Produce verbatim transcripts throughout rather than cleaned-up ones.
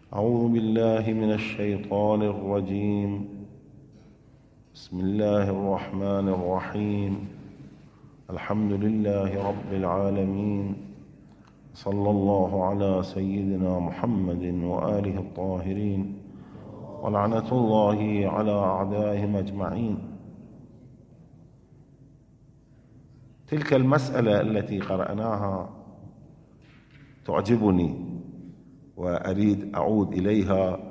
أعوذ بالله من الشيطان الرجيم. بسم الله الرحمن الرحيم. الحمد لله رب العالمين، صلى الله على سيدنا محمد وآله الطاهرين، ولعنة الله على أعدائهم أجمعين. تلك المسألة التي قرأناها تعجبني وأريد أعود إليها،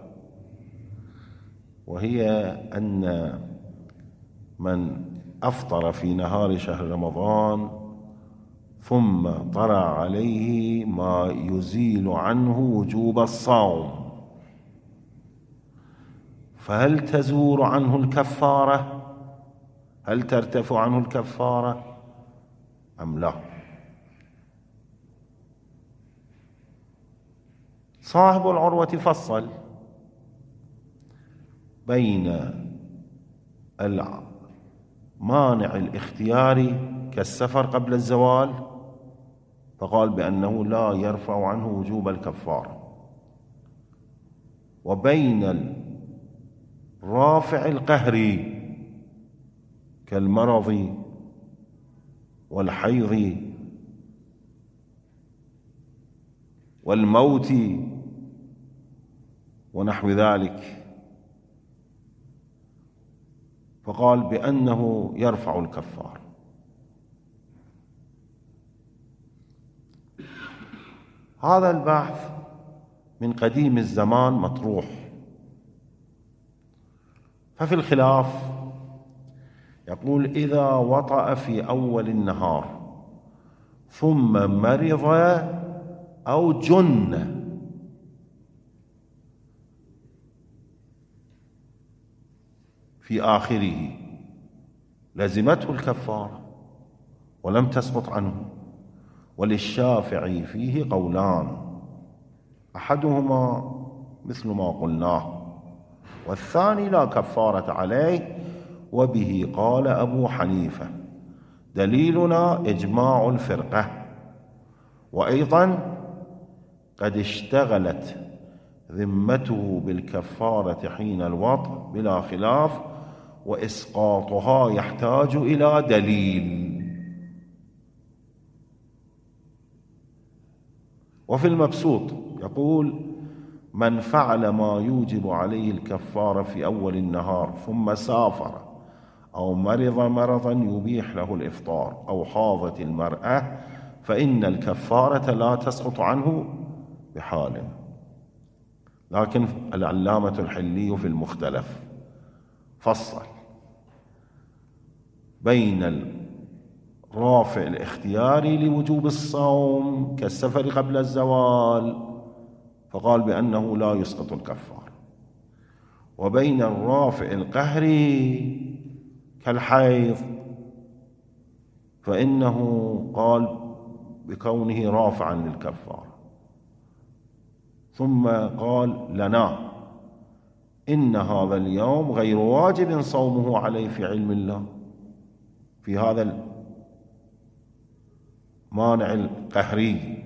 وهي أن من أفطر في نهار شهر رمضان ثم طرأ عليه ما يزيل عنه وجوب الصوم، فهل تزول عنه الكفارة؟ هل ترتفع عنه الكفارة أم لا؟ صاحب العروة فصل بين المانع الاختياري كالسفر قبل الزوال، فقال بأنه لا يرفع عنه وجوب الكفارة، وبين الرافع القهري كالمرض والحيض والموت ونحو ذلك، فقال بأنه يرفع الكفار. هذا البحث من قديم الزمان مطروح، ففي الخلاف يقول إذا وطأ في أول النهار ثم مرض أو جن في آخره لزمته الكفارة ولم تسقط عنه. وللشافعي فيه قولان، أحدهما مثل ما قلناه، والثاني لا كفارة عليه، وبه قال أبو حنيفة. دليلنا إجماع الفرقة، وأيضا قد اشتغلت ذمته بالكفارة حين الوطء بلا خلاف، وإسقاطها يحتاج إلى دليل. وفي المبسوط يقول من فعل ما يوجب عليه الكفارة في أول النهار ثم سافر أو مرض مرضا يبيح له الإفطار أو حاضت المرأة فإن الكفارة لا تسقط عنه بحال. لكن العلامة الحلي في المختلف فصل بين الرافع الاختياري لوجوب الصوم كالسفر قبل الزوال، فقال بأنه لا يسقط الكفار، وبين الرافع القهري كالحيض، فإنه قال بكونه رافعا للكفارة. ثم قال لنا إن هذا اليوم غير واجب صومه عليه في علم الله، في هذا المانع القهري.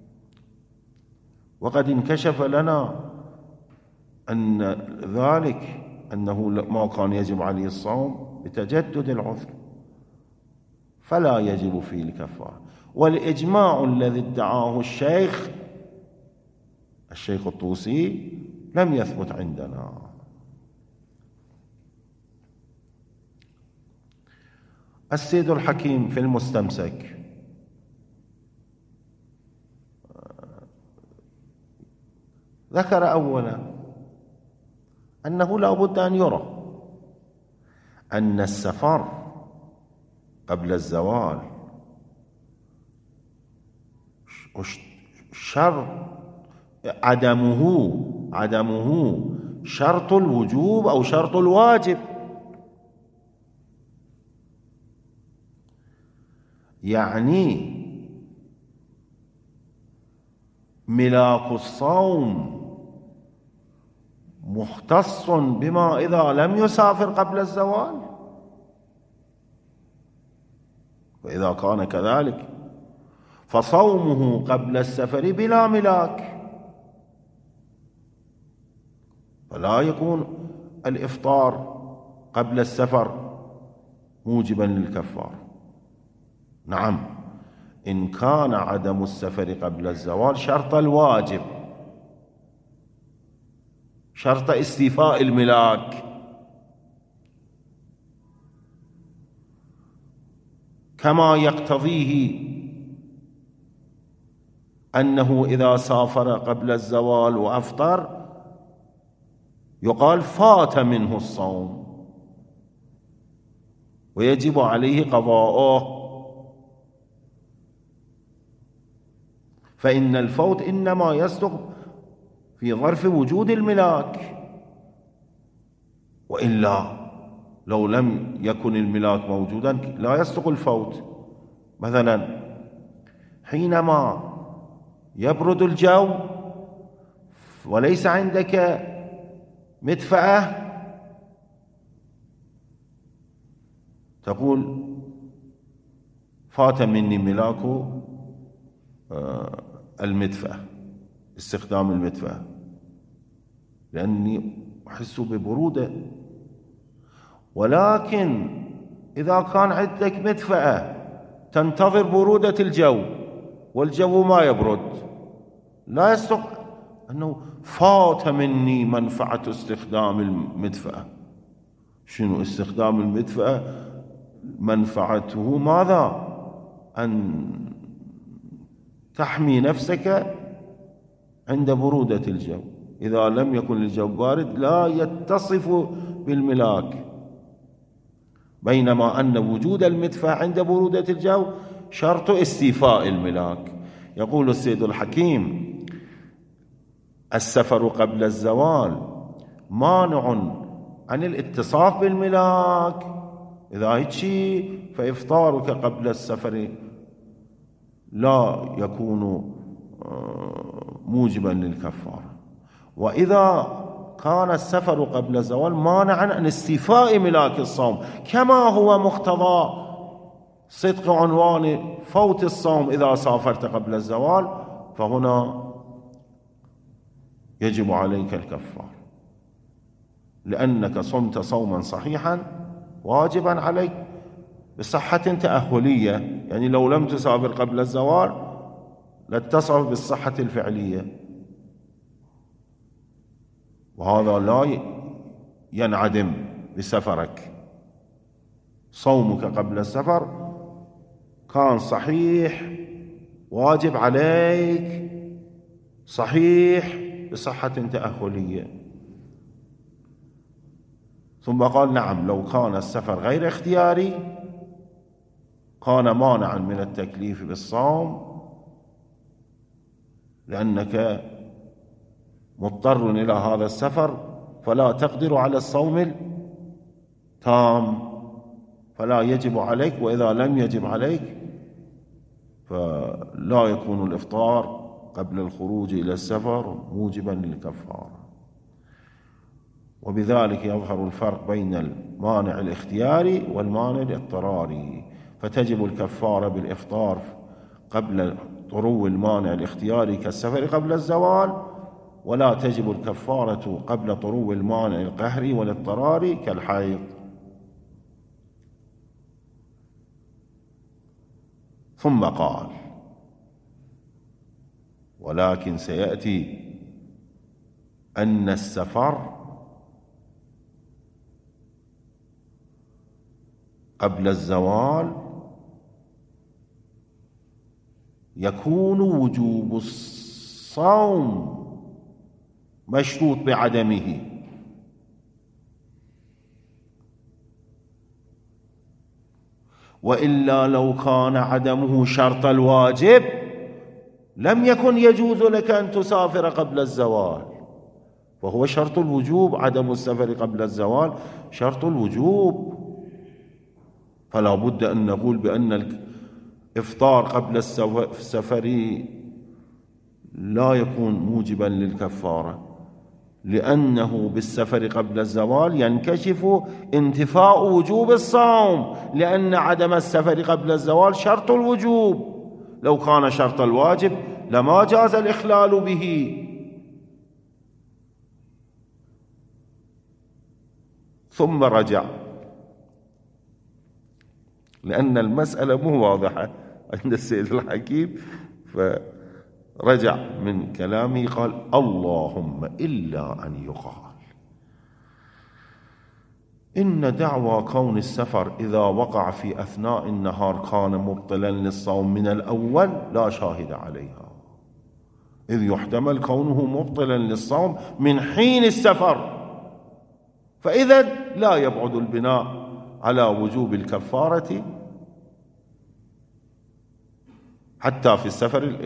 وقد انكشف لنا أن ذلك أنه ما كان يجب عليه الصوم بتجدد العذر، فلا يجب فيه الكفارة. والإجماع الذي ادعاه الشيخ الشيخ الطوسي لم يثبت عندنا. السيد الحكيم في المستمسك ذكر أولا أنه لا بد أن يرى أن السفر قبل الزوال شر عدمه عدمه شرط الوجوب أو شرط الواجب، يعني ملاك الصوم مختص بما إذا لم يسافر قبل الزوال، وإذا كان كذلك فصومه قبل السفر بلا ملاك. فلا يكون الإفطار قبل السفر موجبا للكفارة. نعم، إن كان عدم السفر قبل الزوال شرط الواجب، شرط استيفاء الملاك، كما يقتضيه أنه إذا سافر قبل الزوال وأفطر يقال فات منه الصوم ويجب عليه قضاؤه، فإن الفوت إنما يصدق في ظرف وجود الملاك، وإلا لو لم يكن الملاك موجودا لا يصدق الفوت. مثلا حينما يبرد الجو وليس عندك مدفأة تقول فات مني ملاك المدفأة، استخدام المدفأة، لأني أحس ببرودة. ولكن إذا كان عندك مدفأة تنتظر برودة الجو والجو ما يبرد، لا يصدق أنه فات مني منفعة استخدام المدفأة. شنو استخدام المدفأة؟ منفعته ماذا؟ أن تحمي نفسك عند برودة الجو. إذا لم يكن الجو بارد لا يتصف بالملاك، بينما أن وجود المدفأة عند برودة الجو شرط استيفاء الملاك. يقول السيد الحكيم: السفر قبل الزوال مانع عن الاتصاف بالملاك، إذا هيك فإفطارك قبل السفر لا يكون موجبا للكفارة. وإذا كان السفر قبل الزوال مانعا عن استيفاء ملاك الصوم، كما هو مقتضى صدق عنوان فوت الصوم إذا سافرت قبل الزوال، فهنا يجب عليك الكفارة، لأنك صمت صوما صحيحا واجبا عليك بصحة تأهلية، يعني لو لم تسافر قبل الزوال لاتصف بالصحة الفعلية، وهذا لا ينعدم بسفرك. صومك قبل السفر كان صحيح واجب عليك صحيح بصحة تأهلية. ثم قال: نعم، لو كان السفر غير اختياري كان مانعا من التكليف بالصوم، لأنك مضطر إلى هذا السفر فلا تقدر على الصوم التام، فلا يجب عليك. وإذا لم يجب عليك فلا يكون الإفطار قبل الخروج إلى السفر موجبا للكفارة. وبذلك يظهر الفرق بين المانع الاختياري والمانع الاضطراري، فتجب الكفارة بالإفطار قبل طرو المانع الاختياري كالسفر قبل الزوال، ولا تجب الكفارة قبل طرو المانع القهري والاضطراري كالحيض. ثم قال: ولكن سيأتي أن السفر قبل الزوال يكون وجوب الصوم مشروط بعدمه، وإلا لو كان عدمه شرط الواجب لم يكن يجوز لك أن تسافر قبل الزوال، وهو شرط الوجوب. عدم السفر قبل الزوال شرط الوجوب، فلا بد أن نقول بأن الإفطار قبل السفر لا يكون موجبا للكفارة، لأنه بالسفر قبل الزوال ينكشف انتفاء وجوب الصوم، لأن عدم السفر قبل الزوال شرط الوجوب. لو كان شرط الواجب لما جاز الإخلال به. ثم رجع، لأن المسألة مو واضحة عند السيد الحكيم، فرجع من كلامه قال اللهم إلا أن يقال إن دعوى كون السفر إذا وقع في أثناء النهار كان مبطلا للصوم من الأول لا شاهد عليها، إذ يحتمل كونه مبطلا للصوم من حين السفر، فإذا لا يبعد البناء على وجوب الكفارة حتى في السفر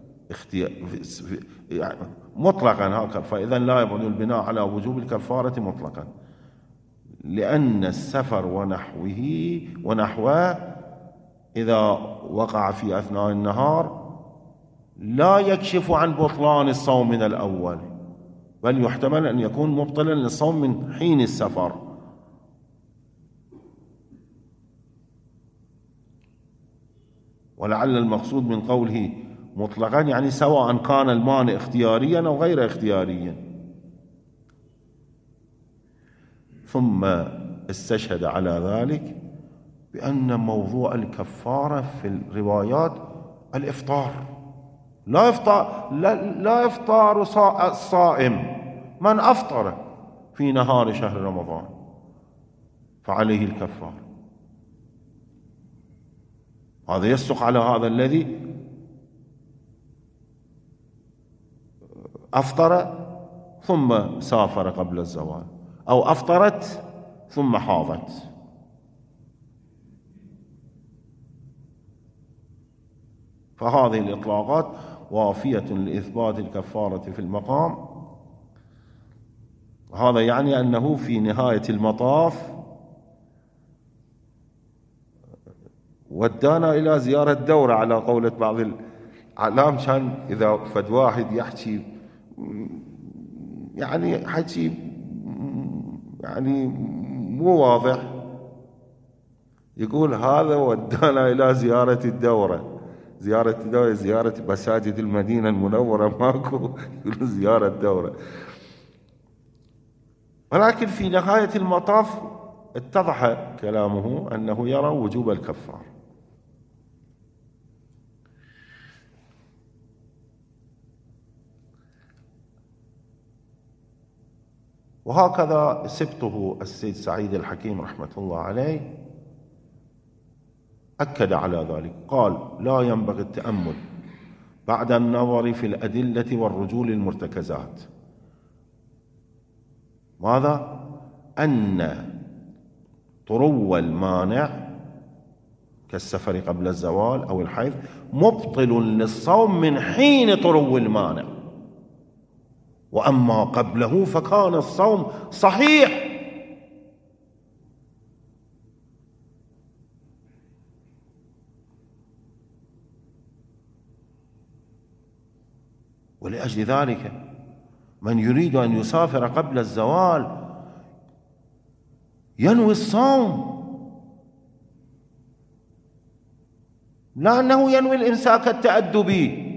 يعني مطلقا هكذا، فإذا لا يبعد البناء على وجوب الكفارة مطلقا، لأن السفر ونحوه ونحوه إذا وقع في أثناء النهار لا يكشف عن بطلان الصوم من الأول، بل يحتمل أن يكون مبطلا للصوم من حين السفر. ولعل المقصود من قوله مطلقا يعني سواء كان المانع اختياريا أو غير اختياريا. ثم استشهد على ذلك بأن موضوع الكفارة في الروايات الإفطار، لا يفطر لا, لا يفطر الصائم، من أفطر في نهار شهر رمضان فعليه الكفارة. هذا يصدق على هذا الذي أفطر ثم سافر قبل الزوال، أو أفطرت ثم حاضت. فهذه الإطلاقات وافية لإثبات الكفارة في المقام. هذا يعني أنه في نهاية المطاف ودانا إلى زيارة دورة على قولة بعض الأعلام، كان إذا فد واحد يحكي يعني حكي يعني مو واضح يقول هذا ودانا إلى زيارة الدورة. زيارة الدورة زيارة مساجد المدينة المنورة، ماكو يقول زيارة دورة. ولكن في نهاية المطاف اتضح كلامه أنه يرى وجوب الكفار. وهكذا سبته السيد سعيد الحكيم رحمة الله عليه أكد على ذلك، قال لا ينبغي التأمل بعد النظر في الأدلة والرجول المرتكزات. ماذا؟ أن طرو المانع كالسفر قبل الزوال أو الحيض مبطل للصوم من حين طرو المانع، وأما قبله فكان الصوم صحيح. ولأجل ذلك من يريد أن يسافر قبل الزوال ينوي الصوم، لا أنه ينوي الإمساك التأدبي.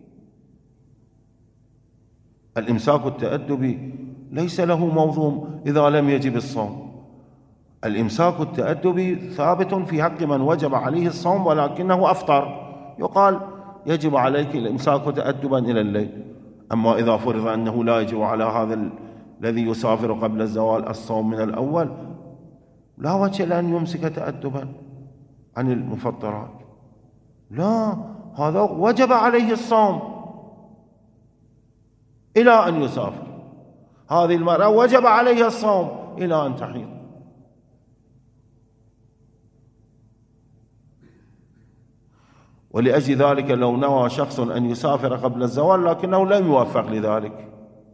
الإمساك التأدبي ليس له موضوع إذا لم يجب الصوم. الإمساك التأدبي ثابت في حق من وجب عليه الصوم ولكنه أفطر، يقال يجب عليك الإمساك تأدبا إلى الليل. أما إذا فرض أنه لا يجب على هذا الذي يسافر قبل الزوال الصوم من الأول، لا وجه لأن يمسك تأدبا عن المفطرات، لا، هذا وجب عليه الصوم إلى أن يسافر. هذه المرأة وجب عليها الصوم إلى أن تحيض. ولأجل ذلك لو نوى شخص أن يسافر قبل الزوال لكنه لم يوفق لذلك،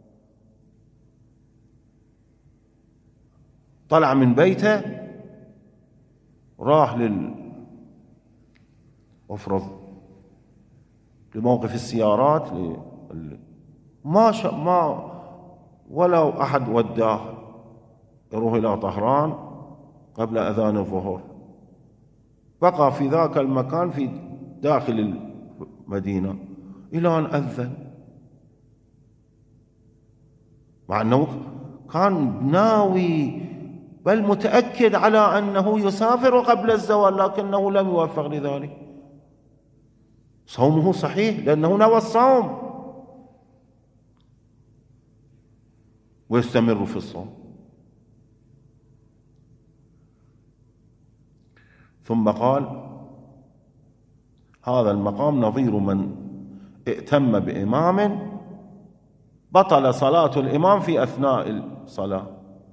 طلع من بيته راح لل أفرض لموقف السيارات ل... ما ش... ما ولو أحد وداه يروح إلى طهران قبل أذان الظهر، بقى في ذاك المكان في داخل المدينة إلى أن أذن، مع أنه كان ناوي بل متأكد على أنه يسافر قبل الزوال لكنه لم يوفق لذلك، صومه صحيح لأنه نوى الصوم ويستمر في الصوم. ثم قال: هذا المقام نظير من ائتم بإمام بطل صلاة الإمام في أثناء الصلاة.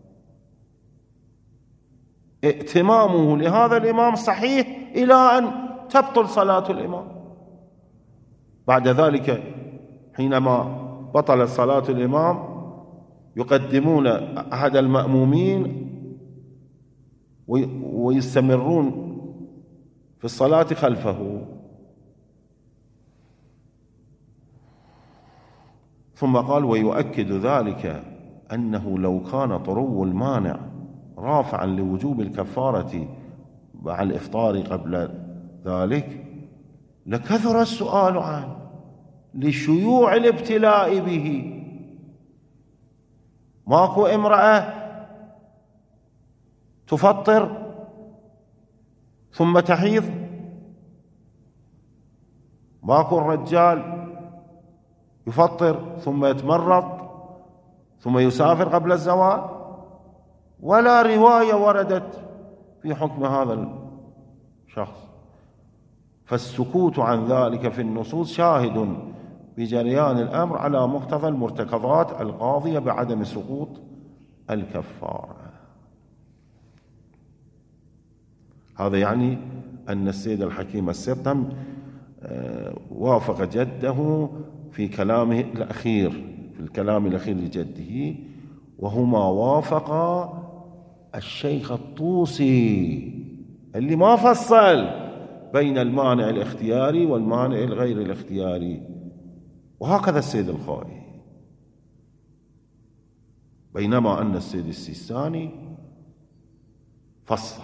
ائتمامه لهذا الإمام صحيح إلى أن تبطل صلاة الإمام. بعد ذلك حينما بطلت صلاة الإمام يقدمون أحد المأمومين ويستمرون في الصلاة خلفه. ثم قال: ويؤكد ذلك أنه لو كان طرو المانع رافعا لوجوب الكفارة مع الإفطار قبل ذلك لكثر السؤال عنه لشيوع الابتلاء به. ماكو امرأة تفطر ثم تحيض، ماكو الرجال يفطر ثم يتمرض ثم يسافر قبل الزوال، ولا رواية وردت في حكم هذا الشخص. فالسكوت عن ذلك في النصوص شاهد بجريان الأمر على مقتضى المرتكزات القاضية بعدم سقوط الكفارة. هذا يعني أن السيد الحكيم السبتم وافق جده في كلامه الأخير، في الكلام الأخير لجده، وهما وافقا الشيخ الطوسي اللي ما فصل بين المانع الاختياري والمانع الغير الاختياري، وهكذا السيد الخوئي. بينما أن السيد السيستاني فصل،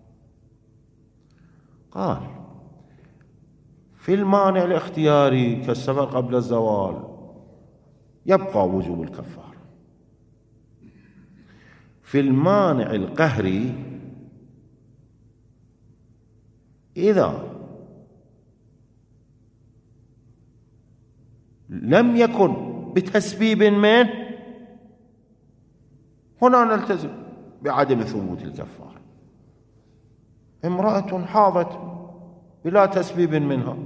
قال: في المانع الاختياري كالسفر قبل الزوال يبقى وجوب الكفارة. في المانع القهري إذا لم يكن بتسبيب منه هنا نلتزم بعدم ثبوت الكفارة. امرأة حاضت بلا تسبيب منها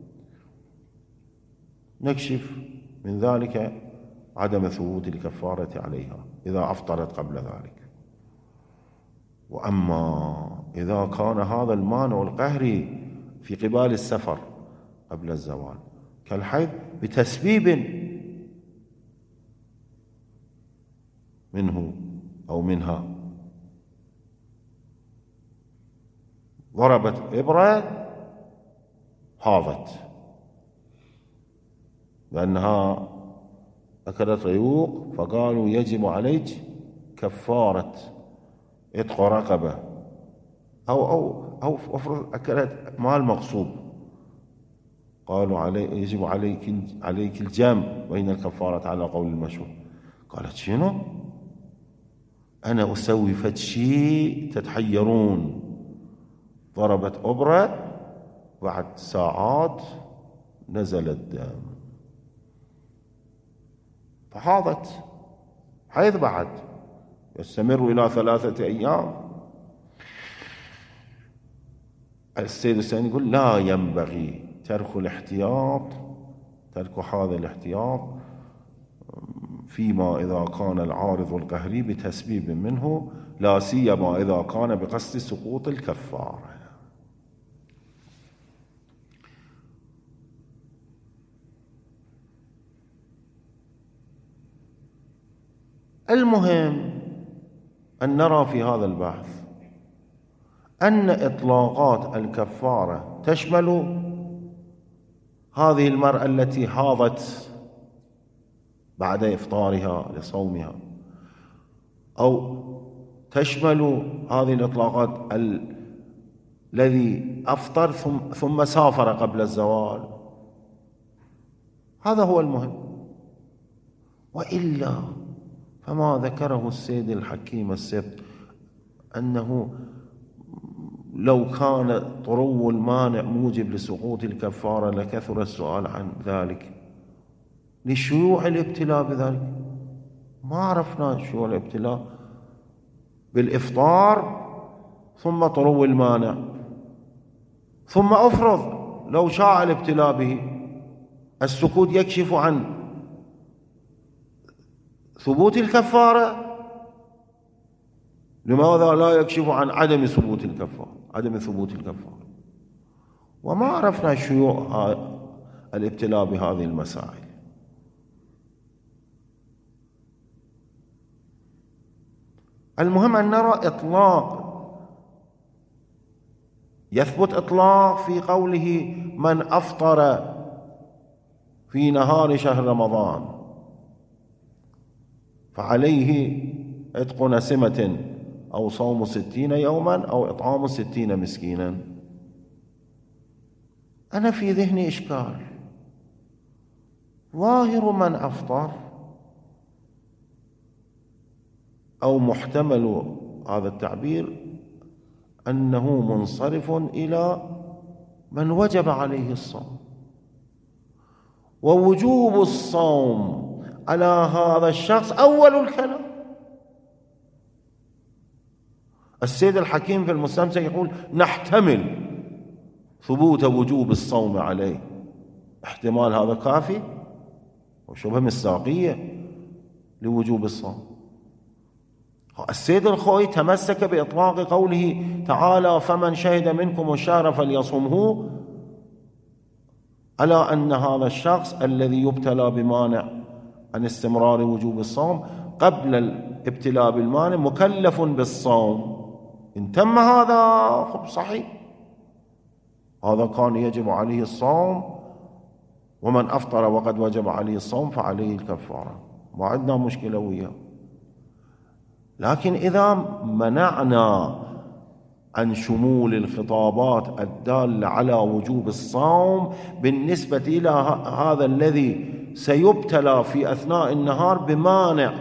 نكشف من ذلك عدم ثبوت الكفارة عليها إذا أفطرت قبل ذلك. وأما إذا كان هذا المانع القهري في قبال السفر قبل الزوال كالحيض بتسبيب منه أو منها، ضربت إبرة حاضت لأنها أكلت ريوق، فقالوا يجب عليك كفارة عتق رقبة، أو أو أو أفرض أكلت مال مغصوب، قالوا علي يجب عليك عليك الجمع بين الكفارة على قول المشهور. قالت: شنو؟ أنا أسوي فد شيء تتحيرون. ضربت أبرة، بعد ساعات نزل الدم فحاضت حيض بعد يستمر إلى ثلاثة أيام. السيد الثاني يقول: لا ينبغي ترك الاحتياط، ترك هذا الاحتياط فيما إذا كان العارض القهري بتسبيب منه، لا سيما إذا كان بقصد سقوط الكفارة. المهم أن نرى في هذا البحث أن إطلاقات الكفارة تشمل هذه المرأة التي حاضت بعد إفطارها لصومها، أو تشمل هذه الإطلاقات ال... الذي أفطر ثم... ثم سافر قبل الزوال. هذا هو المهم. وإلا فما ذكره السيد الحكيم السبت أنه لو كان طرو المانع موجب لسقوط الكفارة لكثر السؤال عن ذلك لشيوع الابتلاء بذلك. ما عرفنا شيوع الابتلاء بالإفطار ثم طرو المانع، ثم أفرض لو شاع الابتلاء به، السكوت يكشف عن ثبوت الكفارة، لماذا لا يكشف عن عدم ثبوت الكفارة عدم ثبوت الكفارة؟ وما عرفنا شيوع الابتلاء بهذه المسائل. المهم أن نرى إطلاق، يثبت إطلاق في قوله من أفطر في نهار شهر رمضان فعليه عتق نسمة أو صوم ستين يوما أو إطعام ستين مسكينا. أنا في ذهني إشكال، ظاهر من أفطر أو محتمل هذا التعبير أنه منصرف إلى من وجب عليه الصوم، ووجوب الصوم على هذا الشخص أول الكلام. السيد الحكيم في المستمسك يقول نحتمل ثبوت وجوب الصوم عليه، احتمال هذا كافي وشبه مصداقية لوجوب الصوم. السيد الخوئي تمسك بإطلاق قوله تعالى فمن شهد منكم الشهر فليصمه على أن هذا الشخص الذي يبتلى بمانع عن استمرار وجوب الصوم قبل الابتلاء بالمانع مكلف بالصوم. إن تم هذا صحيح، هذا كان يجب عليه الصوم، ومن أفطر وقد وجب عليه الصوم فعليه الكفارة، ما عندنا مشكلة وياه. لكن إذا منعنا عن شمول الخطابات الدالة على وجوب الصوم بالنسبة إلى هذا الذي سيبتلى في أثناء النهار بمانع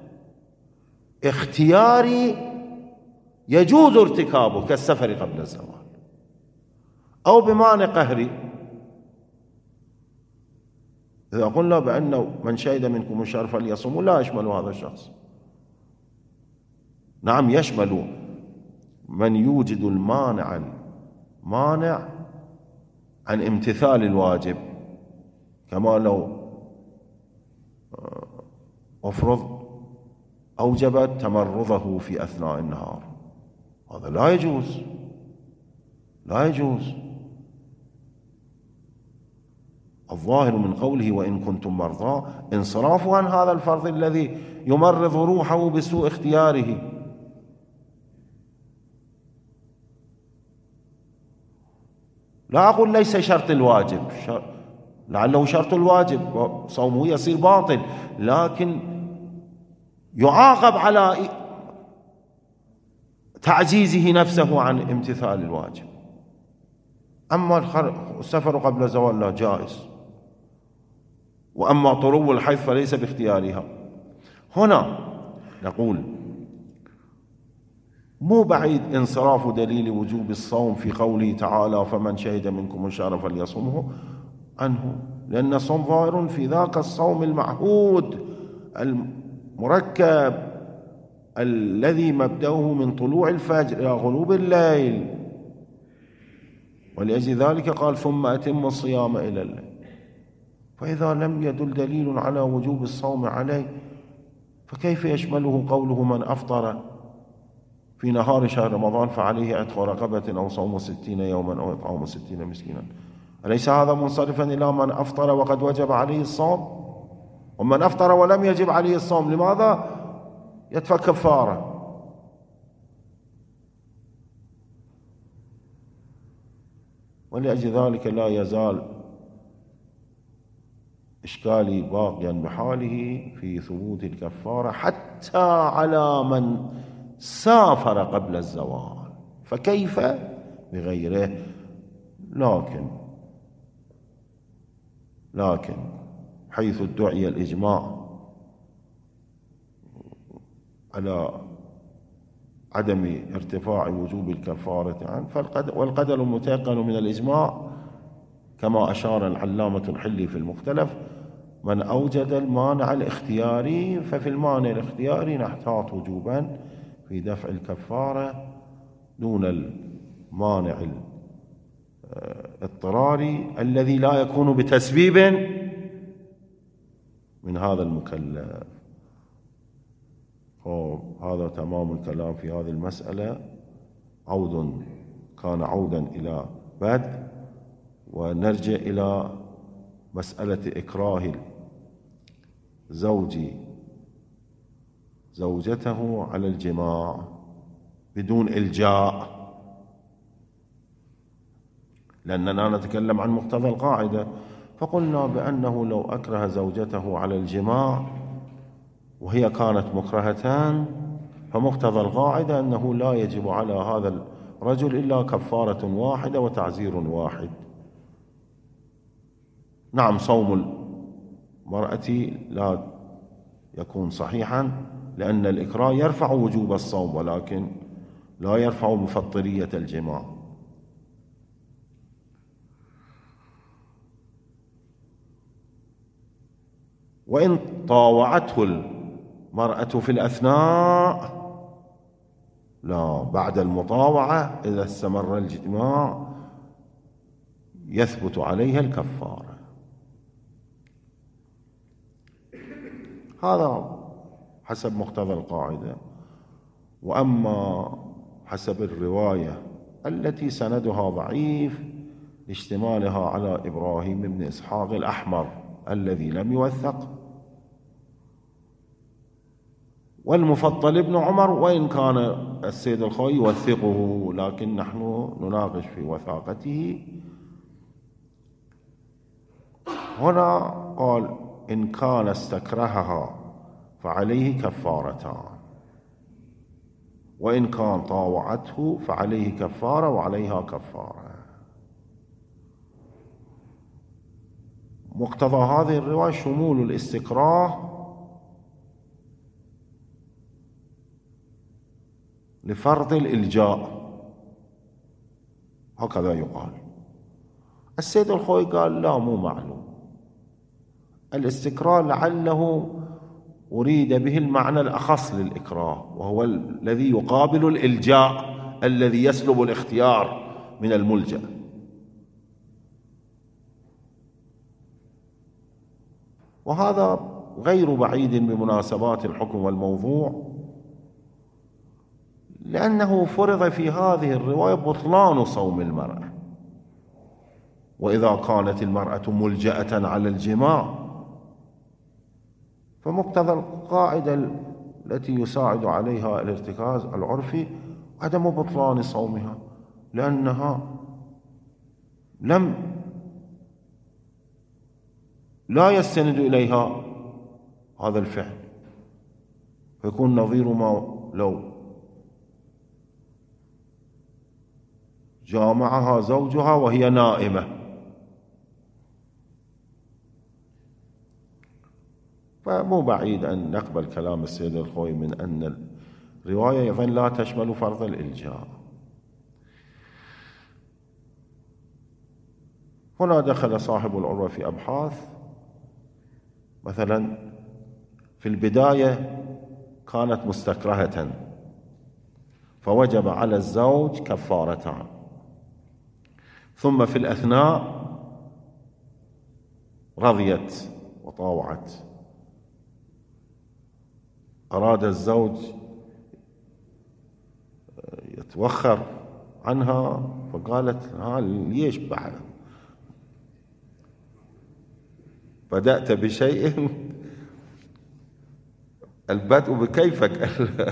اختياري يجوز ارتكابه كالسفر قبل الزوال، أو بمانع قهري، إذا قلنا بأنه من شهد منكم الشهر فليصموا لا يشمل هذا الشخص. نعم يشمل من يوجد المانع مانع عن امتثال الواجب، كما لو أفرض أوجب تمرضه في أثناء النهار، هذا لا يجوز لا يجوز. الظاهر من قوله وإن كنتم مرضى انصرافه عن هذا الفرض الذي يمرض روحه بسوء اختياره. لا أقول ليس شرط الواجب، لعله شرط الواجب صومه يصير باطل، لكن يعاقب على تعجيزه نفسه عن امتثال الواجب. أما السفر قبل زوال لا جائز، وأما طرو الحيض فليس باختيارها. هنا نقول مو بعيد انصراف دليل وجوب الصوم في قوله تعالى فمن شهد منكم الشهر فليصمه عنه، لأن الصوم ظاهر في ذاك الصوم المعهود المركب الذي مبدأه من طلوع الفجر إلى غروب الليل، ولأجل ذلك قال ثم أتم الصيام إلى الليل. فإذا لم يدل دليل على وجوب الصوم عليه فكيف يشمله قوله من أفطر في نهار شهر رمضان فعليه عتق رقبة أو صوم ستين يوما أو إطعام ستين مسكينا؟ أليس هذا منصرفا إلى من أفطر وقد وجب عليه الصوم؟ ومن أفطر ولم يجب عليه الصوم لماذا يدفع كفارة؟ ولأجل ذلك لا يزال إشكالي باقيا بحاله في ثبوت الكفارة حتى على من سافر قبل الزوال، فكيف بغيره؟ لكن لكن حيث ادعي الإجماع على عدم ارتفاع وجوب الكفارة عنه، والقدر المتيقن من الإجماع كما أشار العلامة الحلي في المختلف من أوجد المانع الاختياري، ففي المانع الاختياري نحتاط وجوبا في دفع الكفارة دون المانع الاضطراري الذي لا يكون بتسبيب من هذا المكلف. هذا تمام الكلام في هذه المسألة. عود كان عودا إلى بدء، ونرجع إلى مسألة إكراه الزوج زوجته على الجماع بدون إلجاء، لأننا نتكلم عن مقتضى القاعدة، فقلنا بأنه لو أكره زوجته على الجماع وهي كانت مكرهتان فمقتضى القاعدة أنه لا يجب على هذا الرجل إلا كفارة واحدة وتعزير واحد. نعم، صوم المرأة لا يكون صحيحا لأن الإكراه يرفع وجوب الصوم ولكن لا يرفع مفطرية الجماع. وإن طاوعته المرأة في الأثناء، لا، بعد المطاوعة إذا استمر الجماع يثبت عليها الكفارة. هذا حسب مقتضى القاعدة. وأما حسب الرواية التي سندها ضعيف لاشتمالها على إبراهيم بن إسحاق الأحمر الذي لم يوثق، والمفضل ابن عمر وإن كان السيد الخوي يوثقه لكن نحن نناقش في وثاقته. هنا قال إن كان استكرهها فعليه كفارتان، وإن كان طاوعته فعليه كفارة وعليها كفارة. مقتضى هذه الرواية شمول الاستكراه لفرض الإلجاء، هكذا يقال. السيد الخوي قال لا، مو معلوم، الاستكراه لعله أريد به المعنى الأخص للإكراه، وهو الذي يقابل الإلجاء الذي يسلب الاختيار من الملجأ. وهذا غير بعيد بمناسبات الحكم والموضوع، لأنه فرض في هذه الرواية بطلان صوم المرأة، وإذا كانت المرأة ملجأة على الجماع فمقتضى القاعدة التي يساعد عليها الارتكاز العرفي عدم بطلان صومها، لأنها لم لا يستند إليها هذا الفعل، فيكون نظير ما لو جامعها زوجها وهي نائمة. فمو بعيد أن نقبل كلام السيد الخوي من أن الرواية أيضا لا تشمل فرض الإلجاء. هنا دخل صاحب العروة في أبحاث. مثلا في البداية كانت مستكرهة فوجب على الزوج كفارتان، ثم في الأثناء رضيت وطاوعت، أراد الزوج يتوخر عنها فقالت ها ليش بعد بدأت بشيء البدء بكيفك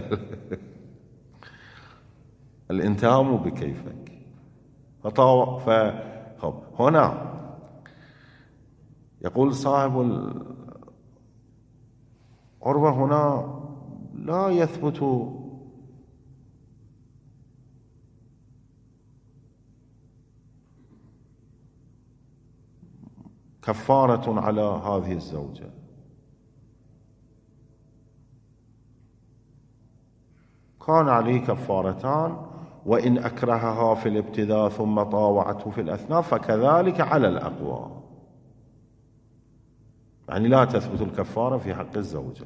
الانتهام بكيفك. فطاوع فخب هنا يقول صاحب العروة هنا لا يثبت كفارة على هذه الزوجة، كان عليه كفارتان، وإن أكرهها في الابتداء ثم طاوعته في الأثناء فكذلك على الأقوى. يعني لا تثبت الكفارة في حق الزوجة.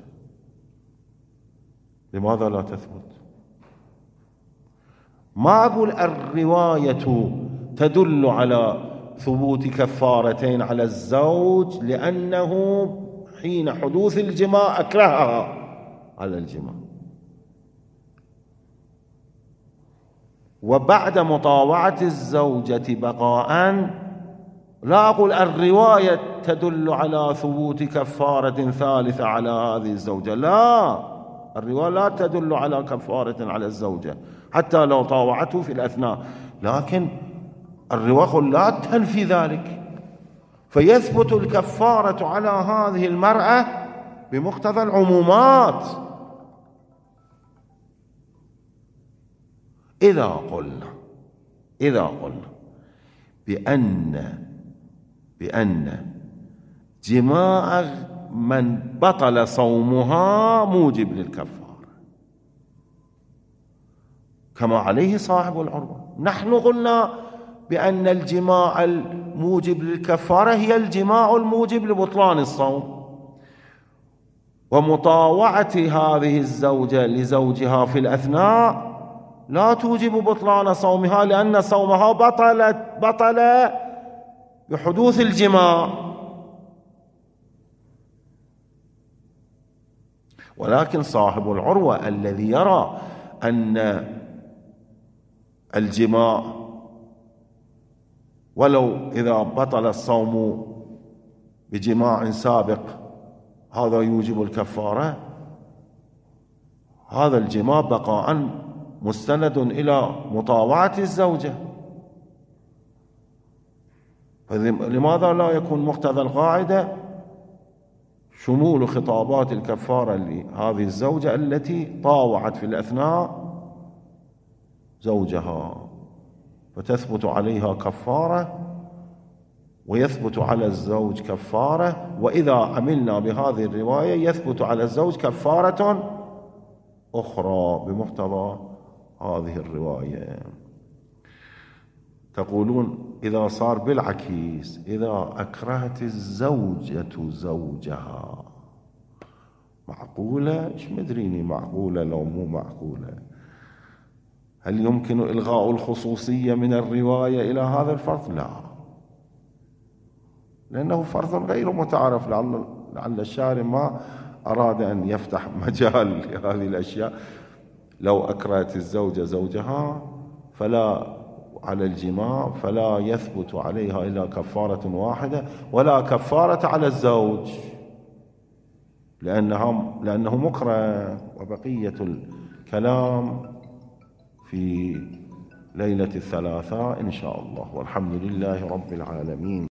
لماذا لا تثبت؟ ما أقول الرواية تدل على ثبوت كفارتين على الزوج لأنه حين حدوث الجماع أكرهها على الجماع، وبعد مطاوعة الزوجة بقاء لا أقول الرواية تدل على ثبوت كفارة ثالثة على هذه الزوجة، لا، الرواية لا تدل على كفارة على الزوجة حتى لو طاوعته في الأثناء، لكن الرواية لا تنفي ذلك، فيثبت الكفارة على هذه المرأة بمقتضى العمومات. إذا قلنا إذا قلنا بأن بأن جماع من بطل صومها موجب للكفارة كما عليه صاحب العروة، نحن قلنا بأن الجماع الموجب للكفارة هي الجماع الموجب لبطلان الصوم، ومطاوعة هذه الزوجة لزوجها في الأثناء لا توجب بطلان صومها لأن صومها بطل بطل بحدوث الجماع. ولكن صاحب العروة الذي يرى أن الجماع ولو إذا بطل الصوم بجماع سابق هذا يوجب الكفارة، هذا الجماع بقاء مستند إلى مطاوعة الزوجة، فلماذا لا يكون مقتضى القاعدة شمول خطابات الكفارة لهذه الزوجة التي طاوعت في الأثناء زوجها، فتثبت عليها كفارة ويثبت على الزوج كفارة، وإذا عملنا بهذه الرواية يثبت على الزوج كفارة أخرى بمقتضى هذه الرواية. تقولون إذا صار بالعكس، إذا أكرهت الزوجة زوجها، معقولة؟ إيش مدريني معقولة لو مو معقولة؟ هل يمكن إلغاء الخصوصية من الرواية إلى هذا الفرض؟ لا، لأنه فرض غير متعارف، لعل, لعل الشارع ما أراد أن يفتح مجال لهذه الأشياء. لو أكرهت الزوجة زوجها فلا على الجماع فلا يثبت عليها إلا كفارة واحدة ولا كفارة على الزوج لأنها لأنه مكره. وبقية الكلام في ليلة الثلاثاء إن شاء الله، والحمد لله رب العالمين.